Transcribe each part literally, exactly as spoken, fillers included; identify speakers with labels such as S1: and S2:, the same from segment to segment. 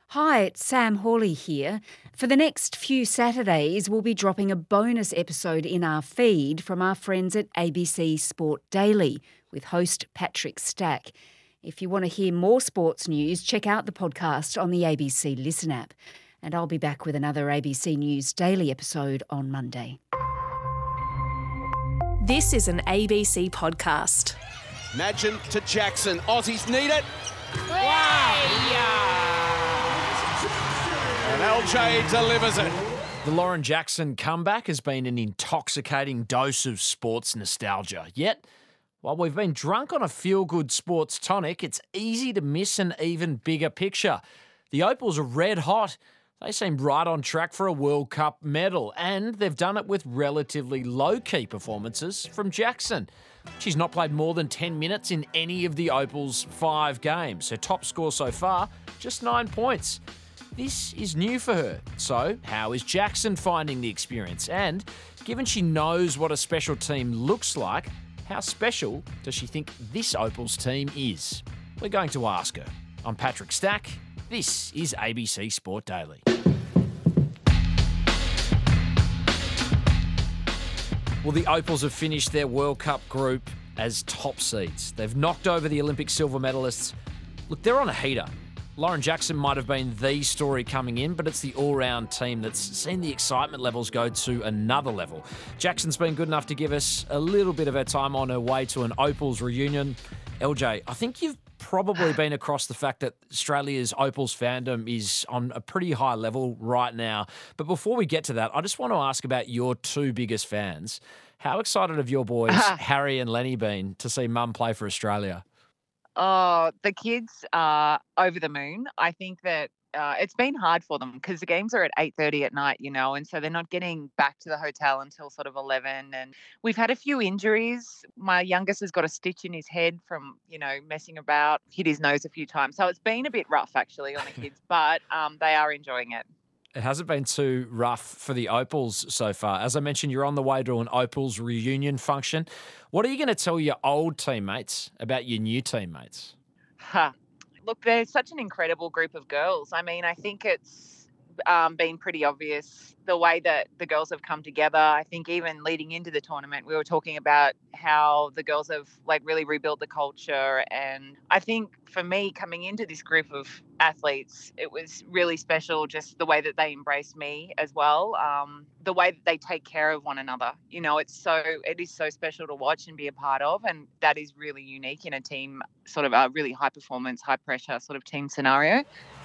S1: Hi, it's Sam Hawley here. For the next few Saturdays, we'll be dropping a bonus episode in our feed from our friends at A B C Sport Daily with host Patrick Stack. If you want to hear more sports news, check out the podcast on the A B C Listen app. And I'll be back with another A B C News Daily episode on Monday.
S2: This is an A B C podcast.
S3: Madgen to Jackson. Aussies need it.
S4: Wow!
S3: And L J delivers it.
S4: The Lauren Jackson comeback has been an intoxicating dose of sports nostalgia. Yet, while we've been drunk on a feel-good sports tonic, it's easy to miss an even bigger picture. The Opals are red hot. They seem right on track for a World Cup medal, and they've done it with relatively low-key performances from Jackson. She's not played more than ten minutes in any of the Opals' five games. Her top score so far, just nine points. This is new for her. So, how is Jackson finding the experience? And given she knows what a special team looks like, how special does she think this Opals team is? We're going to ask her. I'm Patrick Stack. This is A B C Sport Daily. Well, the Opals have finished their World Cup group as top seeds. They've knocked over the Olympic silver medalists. Look, they're on a heater. Lauren Jackson might have been the story coming in, but it's the all-round team that's seen the excitement levels go to another level. Jackson's been good enough to give us a little bit of her time on her way to an Opals reunion. L J, I think you've probably been across the fact that Australia's Opals fandom is on a pretty high level right now. But before we get to that, I just want to ask about your two biggest fans. How excited have your boys, Harry and Lenny, been to see Mum play for Australia?
S5: Oh, the kids are over the moon. I think that uh, it's been hard for them because the games are at eight thirty at night, you know, and so they're not getting back to the hotel until sort of eleven. And we've had a few injuries. My youngest has got a stitch in his head from, you know, messing about, hit his nose a few times. So it's been a bit rough, actually, on the kids, but um, they are enjoying it.
S4: It hasn't been too rough for the Opals so far. As I mentioned, you're on the way to an Opals reunion function. What are you going to tell your old teammates about your new teammates?
S5: Huh. Look, they're such an incredible group of girls. I mean, I think it's um, been pretty obvious the way that the girls have come together. I think even leading into the tournament, we were talking about how the girls have like really rebuilt the culture. And I think for me, coming into this group of athletes, it was really special, just the way that they embraced me as well. Um, the way that they take care of one another. You know, it's so, it is so special to watch and be a part of. And that is really unique in a team, sort of a really high performance, high pressure sort of team scenario.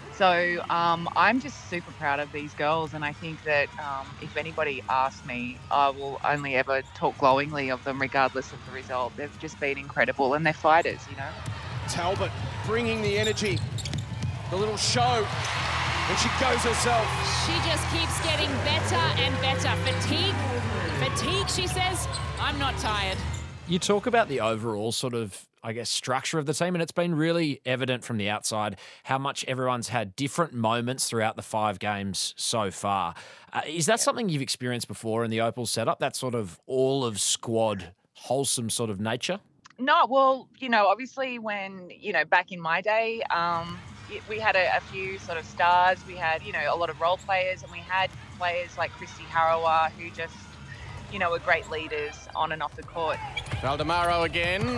S5: So um, I'm just super proud of these girls, and I think that um, if anybody asks me, I will only ever talk glowingly of them regardless of the result. They've just been incredible, and they're fighters, you know.
S3: Talbot bringing the energy, the little show, and she goes herself.
S6: She just keeps getting better and better. Fatigue, fatigue, she says. I'm not tired.
S4: You talk about the overall sort of, I guess, structure of the team, and it's been really evident from the outside how much everyone's had different moments throughout the five games so far. Uh, is that yeah. something you've experienced before in the Opal setup, that sort of all-of-squad, wholesome sort of nature?
S5: No, well, you know, obviously when, you know, back in my day, um, we had a, a few sort of stars. We had, you know, a lot of role players, and we had players like Christy Harawa who just, you know, were great leaders on and off the court.
S3: Valdemaro again.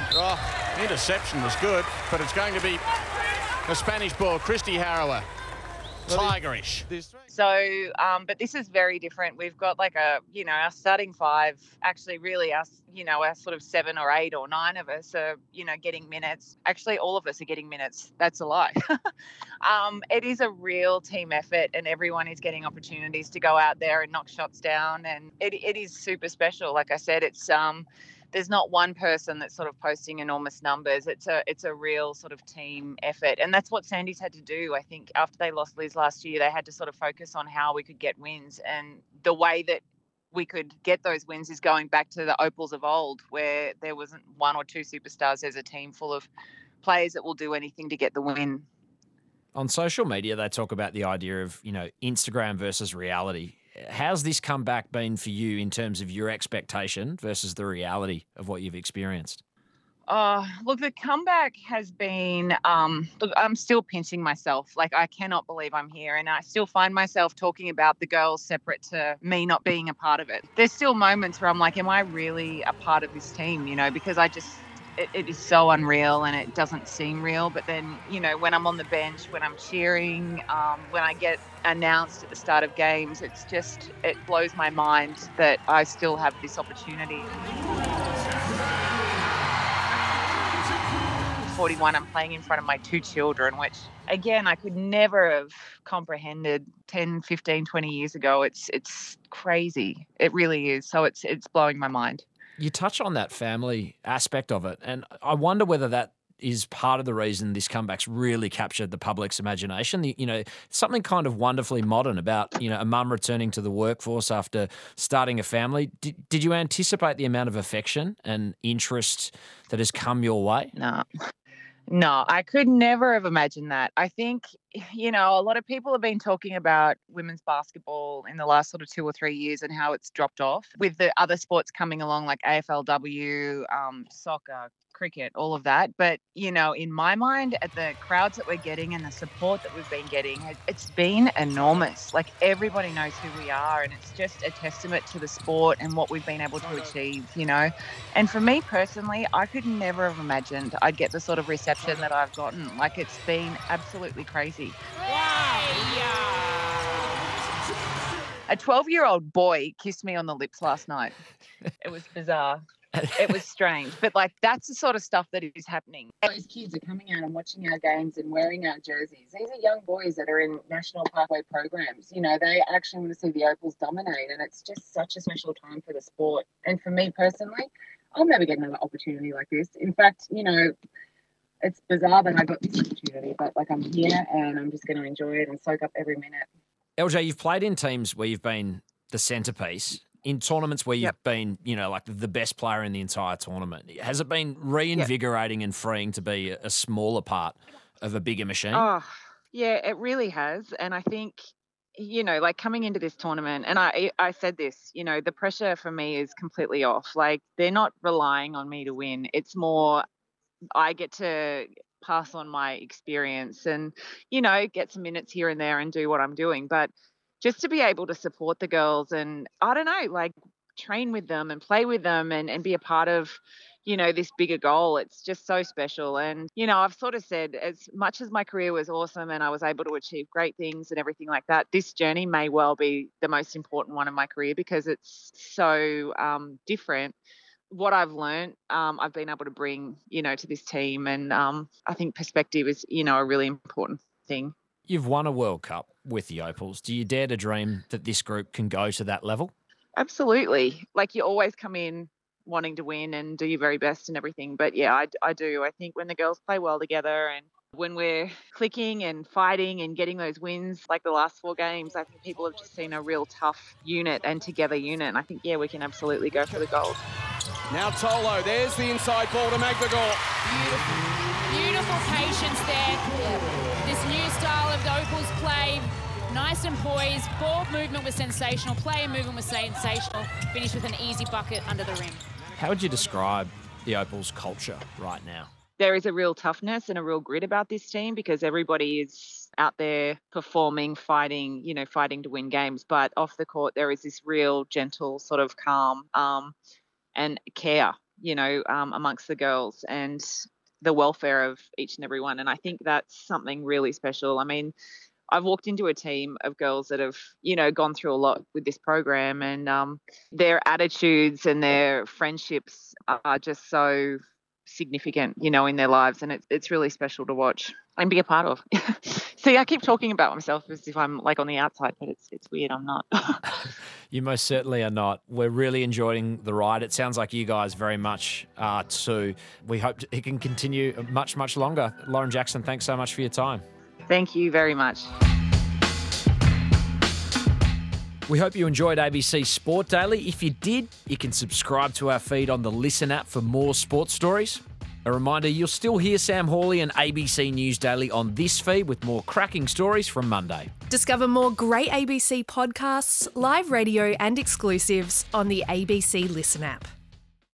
S3: Oh, interception was good, but it's going to be a Spanish ball. Christy Harawa. Tigerish.
S5: So, um, but this is very different. We've got like a, you know, our starting five, actually really our, you know, our sort of seven or eight or nine of us are, you know, getting minutes. Actually, all of us are getting minutes. That's a lie. um, it is a real team effort, and everyone is getting opportunities to go out there and knock shots down. And it, it is super special. Like I said, it's, um, there's not one person that's sort of posting enormous numbers. It's a it's a real sort of team effort. And that's what Sandy's had to do. I think after they lost Liz last year, they had to sort of focus on how we could get wins. And the way that we could get those wins is going back to the Opals of old, where there wasn't one or two superstars. There's a team full of players that will do anything to get the win.
S4: On social media, they talk about the idea of, you know, Instagram versus reality. How's this comeback been for you in terms of your expectation versus the reality of what you've experienced?
S5: Oh, look, the comeback has been, um, look, I'm still pinching myself. Like, I cannot believe I'm here. And I still find myself talking about the girls separate to me not being a part of it. There's still moments where I'm like, am I really a part of this team? You know, because I just, it, it is so unreal and it doesn't seem real. But then, you know, when I'm on the bench, when I'm cheering, um, when I get announced at the start of games, it's just, it blows my mind that I still have this opportunity. forty-one, I'm playing in front of my two children, which again, I could never have comprehended ten, fifteen, twenty years ago. It's it's crazy. It really is. So it's it's blowing my mind.
S4: You touch on that family aspect of it, and I wonder whether that is part of the reason this comeback's really captured the public's imagination. You know, something kind of wonderfully modern about, you know, a mum returning to the workforce after starting a family. Did, did you anticipate the amount of affection and interest that has come your way?
S5: No. No, I could never have imagined that. I think, you know, a lot of people have been talking about women's basketball in the last sort of two or three years and how it's dropped off with the other sports coming along like A F L W, um, soccer, cricket, all of that. But, you know, in my mind, at the crowds that we're getting and the support that we've been getting, it's been enormous. Like, everybody knows who we are, and it's just a testament to the sport and what we've been able to achieve, you know. And for me personally, I could never have imagined I'd get the sort of reception that I've gotten. Like, it's been absolutely crazy. A twelve-year-old boy kissed me on the lips last night. It was bizarre. It was strange. But, like, that's the sort of stuff that is happening.
S7: Those kids are coming out and watching our games and wearing our jerseys. These are young boys that are in National Parkway programs. You know, they actually want to see the Opals dominate, and it's just such a special time for the sport. And for me personally, I'll never get another opportunity like this. In fact, you know, it's bizarre that I got this opportunity, but, like, I'm here and I'm just going to enjoy it and soak up every minute.
S4: L J, you've played in teams where you've been the centrepiece, in tournaments where you've yep. been, you know, like the best player in the entire tournament. Has it been reinvigorating yep. and freeing to be a smaller part of a bigger machine?
S5: Oh, yeah, it really has. And I think, you know, like coming into this tournament, and I, I said this, you know, the pressure for me is completely off. Like, they're not relying on me to win. It's more I get to pass on my experience and, you know, get some minutes here and there and do what I'm doing. But just to be able to support the girls and, I don't know, like train with them and play with them and, and be a part of, you know, this bigger goal, it's just so special. And, you know, I've sort of said, as much as my career was awesome and I was able to achieve great things and everything like that, this journey may well be the most important one of my career because it's so um, different. What I've learned, um, I've been able to bring, you know, to this team. And um, I think perspective is, you know, a really important thing.
S4: You've won a World Cup with the Opals. Do you dare to dream that this group can go to that level?
S5: Absolutely. Like, you always come in wanting to win and do your very best and everything. But yeah, I, I do. I think when the girls play well together and when we're clicking and fighting and getting those wins, like the last four games, I think people have just seen a real tough unit and together unit. And I think, yeah, we can absolutely go for the gold.
S8: Now Tolo, there's the inside ball to Magdagor.
S6: Beautiful, beautiful patience there. This new style of the Opals play, nice and poised. Ball movement was sensational. Player movement was sensational. Finished with an easy bucket under the rim.
S4: How would you describe the Opals culture right now?
S5: There is a real toughness and a real grit about this team because everybody is out there performing, fighting, you know, fighting to win games. But off the court, there is this real gentle sort of calm um, and care, you know, um, amongst the girls and the welfare of each and every one. And I think that's something really special. I mean, I've walked into a team of girls that have, you know, gone through a lot with this program and um, their attitudes and their friendships are just so significant, you know, in their lives. And it's it's really special to watch and be a part of. See, I keep talking about myself as if I'm like on the outside, but it's it's weird. I'm not.
S4: You most certainly are not. We're really enjoying the ride. It sounds like you guys very much are too. We hope it can continue much, much longer. Lauren Jackson, thanks so much for your time.
S5: Thank you very much.
S4: We hope you enjoyed A B C Sport Daily. If you did, you can subscribe to our feed on the Listen app for more sports stories. A reminder, you'll still hear Sam Hawley and A B C News Daily on this feed with more cracking stories from Monday.
S2: Discover more great A B C podcasts, live radio and exclusives on the A B C Listen app.